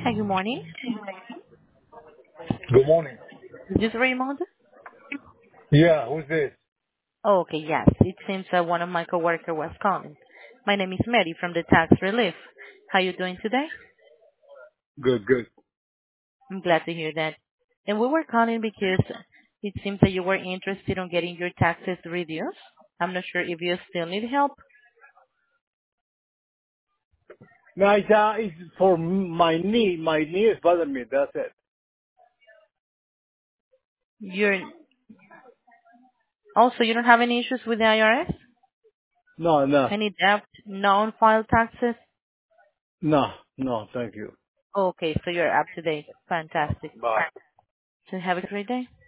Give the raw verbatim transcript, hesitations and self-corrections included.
Hi, good morning. Good morning. Is this Raymond? Yeah, who's this? Oh, okay, yes. It seems that one of my coworker was calling. My name is Mary from the Tax Relief. How you doing today? Good, good. I'm glad to hear that. And we were calling because it seems that you were interested in getting your taxes reduced. I'm not sure if you still need help. No, it's, uh, it's for my knee. My knee is bothering me. That's it. You're also you don't have any issues with the I R S? No, no, Any debt, non-filed taxes? no, no. Thank you. Okay, so you're up to date. Fantastic. Bye. So have a great day.